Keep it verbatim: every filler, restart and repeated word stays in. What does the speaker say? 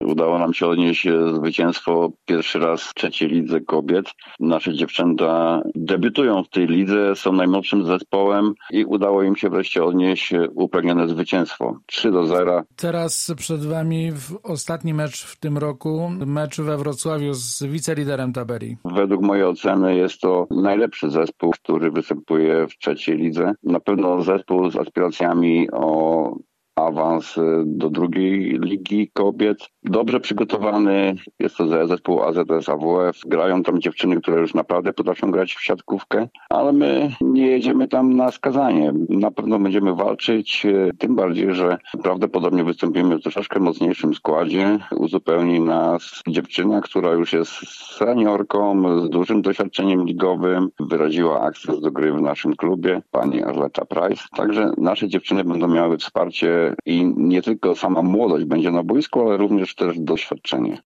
Udało nam się odnieść zwycięstwo pierwszy raz w trzeciej lidze kobiet. Nasze dziewczęta debiutują w tej lidze, są najmłodszym zespołem i udało im się wreszcie odnieść upragnione zwycięstwo. trzy do zera. Teraz przed wami ostatni mecz w tym roku, mecz we Wrocławiu z wiceliderem tabeli. Według mojej oceny jest to najlepszy zespół, który występuje w trzeciej lidze. Na pewno zespół z aspiracjami o awans do drugiej ligi kobiet. Dobrze przygotowany, jest to zespół A Z S A W F. Grają tam dziewczyny, które już naprawdę potrafią grać w siatkówkę, ale my nie jedziemy tam na skazanie. Na pewno będziemy walczyć, tym bardziej, że prawdopodobnie wystąpimy w troszeczkę mocniejszym składzie. Uzupełni nas dziewczyna, która już jest seniorką, z dużym doświadczeniem ligowym. Wyraziła akces do gry w naszym klubie, pani Arleta Price. Także nasze dziewczyny będą miały wsparcie i nie tylko sama młodość będzie na boisku, ale również też doświadczenie.